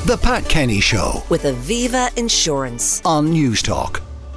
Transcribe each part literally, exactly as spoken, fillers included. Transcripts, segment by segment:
The Pat Kenny Show with Aviva Insurance on Newstalk.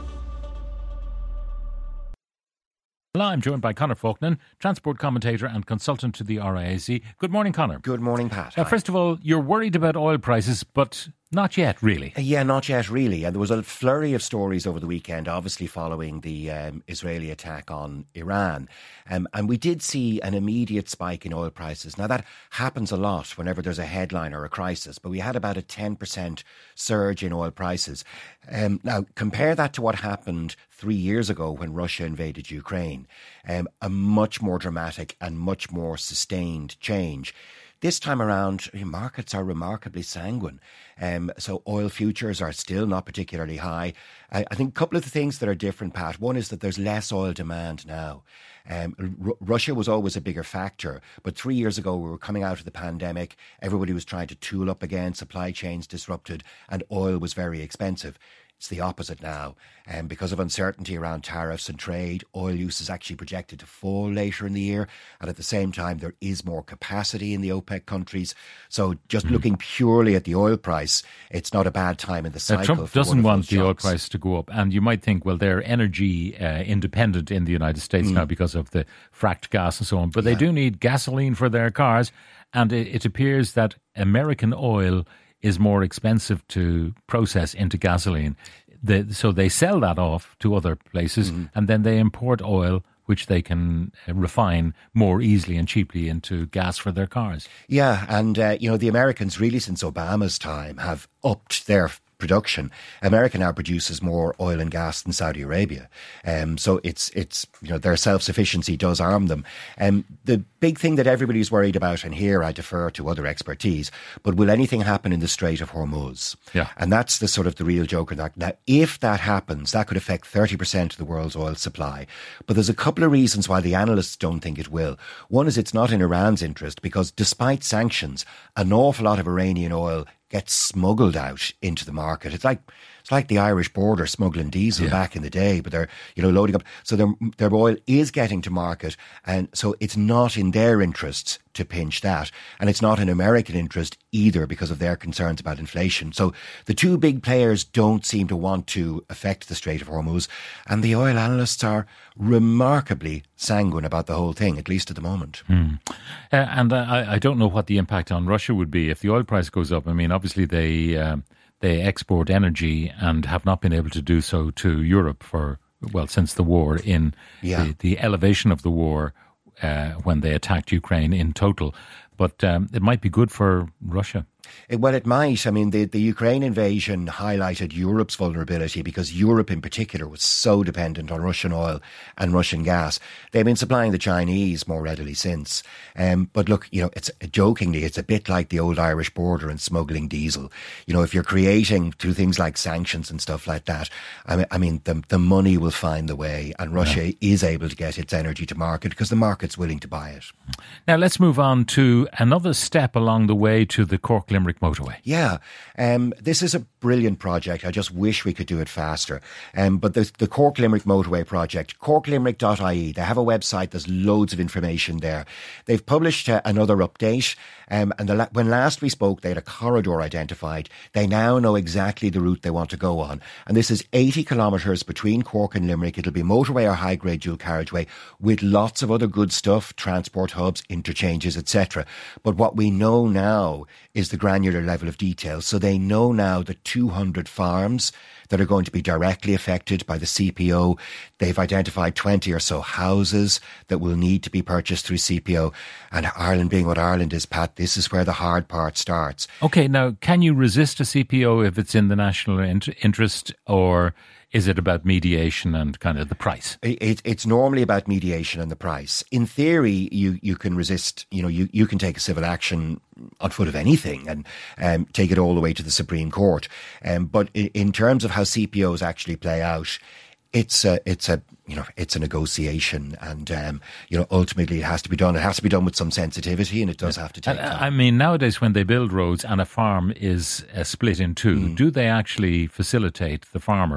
Well, I'm joined by Conor Faulkner, transport commentator and consultant to the R I A C. Good morning, Conor. Good morning, Pat. Now, first of all, you're worried about oil prices, but not yet, really. Uh, yeah, not yet, really. And there was a flurry of stories over the weekend, obviously following the um, Israeli attack on Iran. Um, and we did see an immediate spike in oil prices. Now, that happens a lot whenever there's a headline or a crisis, but we had about a ten percent surge in oil prices. Um, now, compare that to what happened three years ago when Russia invaded Ukraine. Um, a much more dramatic and much more sustained change. This time around, markets are remarkably sanguine. Um, so oil futures are still not particularly high. I, I think a couple of the things that are different, Pat. One is that there's less oil demand now. Um, R- Russia was always a bigger factor, but three years ago we were coming out of the pandemic. Everybody was trying to tool up again, supply chains disrupted, and oil was very expensive. It's the opposite now. And um, because of uncertainty around tariffs and trade, oil use is actually projected to fall later in the year. And at the same time, there is more capacity in the OPEC countries. So just mm. looking purely at the oil price, it's not a bad time in the cycle. Now, Trump doesn't want the oil price to go up. And you might think, well, they're energy uh, independent in the United States mm. now because of the fracked gas and so on. But yeah. they do need gasoline for their cars. And it, it appears that American oil is more expensive to process into gasoline. The, so they sell that off to other places mm-hmm. and then they import oil which they can uh, refine more easily and cheaply into gas for their cars. Yeah, and uh, you know, the Americans really since Obama's time have upped their production. America now produces more oil and gas than Saudi Arabia. Um, so it's, it's you know, their self-sufficiency does arm them. Um, the big thing that everybody's worried about, and here I defer to other expertise, but will anything happen in the Strait of Hormuz? Yeah. And that's the sort of the real joker. That. Now, if that happens, that could affect thirty percent of the world's oil supply. But there's a couple of reasons why the analysts don't think it will. One is it's not in Iran's interest because despite sanctions, an awful lot of Iranian oil gets smuggled out into the market. It's like it's like the Irish border smuggling diesel yeah. back in the day, but they're you know loading up. So their their oil is getting to market, and so it's not in their interests to pinch that, and it's not in American interest either because of their concerns about inflation. So the two big players don't seem to want to affect the Strait of Hormuz, and the oil analysts are remarkably sanguine about the whole thing, at least at the moment. Mm. Uh, and I, I don't know what the impact on Russia would be if the oil price goes up. I mean, obviously they um, they export energy and have not been able to do so to Europe for, well, since the war, in yeah. the, the elevation of the war uh, when they attacked Ukraine in total. But um, it might be good for Russia. It, well, it might. I mean, the, the Ukraine invasion highlighted Europe's vulnerability because Europe in particular was so dependent on Russian oil and Russian gas. They've been supplying the Chinese more readily since. Um, but look, you know, it's jokingly, it's a bit like the old Irish border and smuggling diesel. You know, if you're creating through things like sanctions and stuff like that, I mean, I mean the, the money will find the way, and Russia yeah. is able to get its energy to market because the market's willing to buy it. Now, let's move on to another step along the way to the Cork Limerick motorway. Yeah, um, this is a brilliant project. I just wish we could do it faster. Um, but the, the Cork Limerick motorway project, cork limerick dot I E, they have a website, there's loads of information there. They've published uh, another update, um, and the, when last we spoke, they had a corridor identified. They now know exactly the route they want to go on. And this is eighty kilometres between Cork and Limerick. It'll be motorway or high-grade dual carriageway with lots of other good stuff, transport hubs, interchanges, et cetera. But what we know now is the granular level of detail. So they know now that two hundred farms that are going to be directly affected by the C P O. They've identified twenty or so houses that will need to be purchased through C P O. And Ireland being what Ireland is, Pat, this is where the hard part starts. OK, now, can you resist a C P O if it's in the national int- interest, or is it about mediation and kind of the price? It, it's normally about mediation and the price. In theory, you, you can resist, you know, you, you can take a civil action on foot of anything and um, take it all the way to the Supreme Court. Um, but in, in terms of how C P Os actually play out, it's a, it's a, you know, it's a negotiation, and um, you know, ultimately it has to be done. It has to be done with some sensitivity, and it does have to take time. I mean, nowadays when they build roads and a farm is uh, split in two, mm. do they actually facilitate the farmer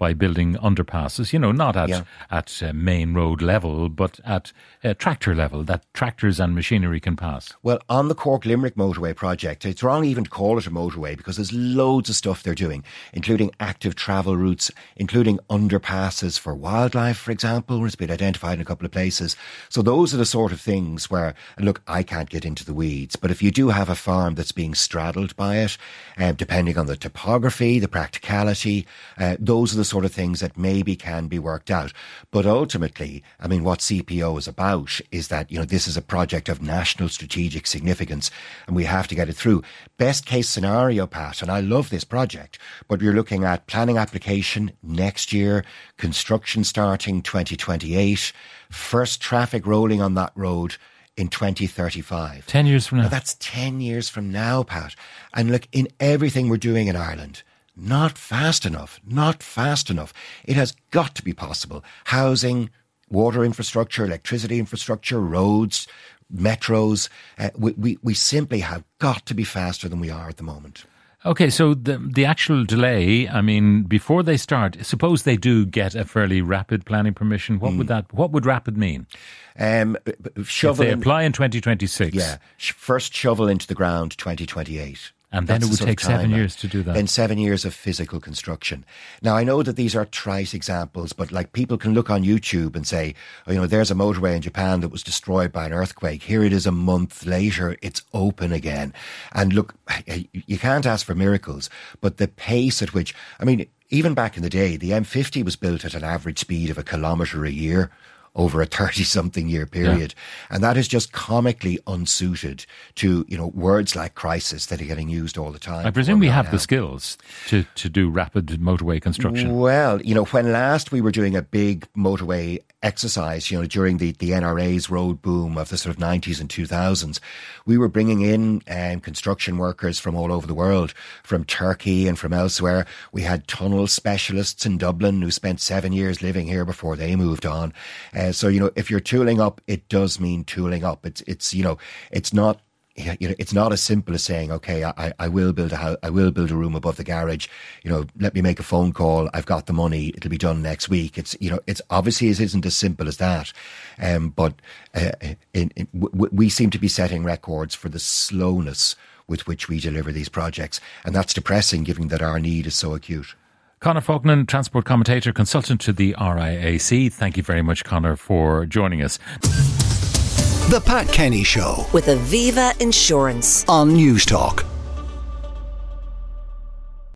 by building underpasses, you know, not at, Yeah. at uh, main road level, but at uh, tractor level, that tractors and machinery can pass. Well, on the Cork-Limerick motorway project, it's wrong even to call it a motorway because there's loads of stuff they're doing, including active travel routes, including underpasses for wildlife, for example, it's been identified in a couple of places. So those are the sort of things where, and look, I can't get into the weeds, but if you do have a farm that's being straddled by it, uh, depending on the topography, the practicality, uh, those are the sort of things that maybe can be worked out. But ultimately, I mean, what C P O is about is that, you know, this is a project of national strategic significance and we have to get it through. Best case scenario, Pat, and I love this project, but we're looking at planning application next year, construction starting twenty twenty-eight, first traffic rolling on that road in twenty thirty-five. Ten years from now. Now, that's ten years from now, Pat. And look, in everything we're doing in Ireland, not fast enough, not fast enough. It has got to be possible. Housing, water infrastructure, electricity infrastructure, roads, metros. Uh, we, we, we simply have got to be faster than we are at the moment. Okay, so the the actual delay, I mean, before they start, suppose they do get a fairly rapid planning permission, what mm. would that, what would rapid mean? Um, shovel if they in, apply in twenty twenty-six. Yeah, first shovel into the ground twenty twenty-eight. And then That's it would take seven years to do that. Then seven years of physical construction. Now, I know that these are trite examples, but like people can look on YouTube and say, oh, you know, there's a motorway in Japan that was destroyed by an earthquake. Here it is a month later, it's open again. And look, you can't ask for miracles, but the pace at which, I mean, even back in the day, the M fifty was built at an average speed of a kilometre a year over a thirty-something year period. Yeah. And that is just comically unsuited to, you know, words like crisis that are getting used all the time. I presume we have now. the skills to, to do rapid motorway construction. Well, you know, when last we were doing a big motorway exercise, you know, during the, the N R A's road boom of the sort of nineties and two thousands, we were bringing in um, construction workers from all over the world, from Turkey and from elsewhere. We had tunnel specialists in Dublin who spent seven years living here before they moved on. Uh, so, you know, if you're tooling up, it does mean tooling up. It's, it's, you know, it's not, you know, it's not as simple as saying, okay, I, I will build a house, I will build a room above the garage. You know, let me make a phone call. I've got the money. It'll be done next week. It's, you know, it's obviously it isn't as simple as that. Um, but uh, in, in, w- we seem to be setting records for the slowness with which we deliver these projects, and that's depressing, given that our need is so acute. Conor Faughnan, transport commentator, consultant to the R I A C. Thank you very much, Conor, for joining us. The Pat Kenny Show with Aviva Insurance on News Talk.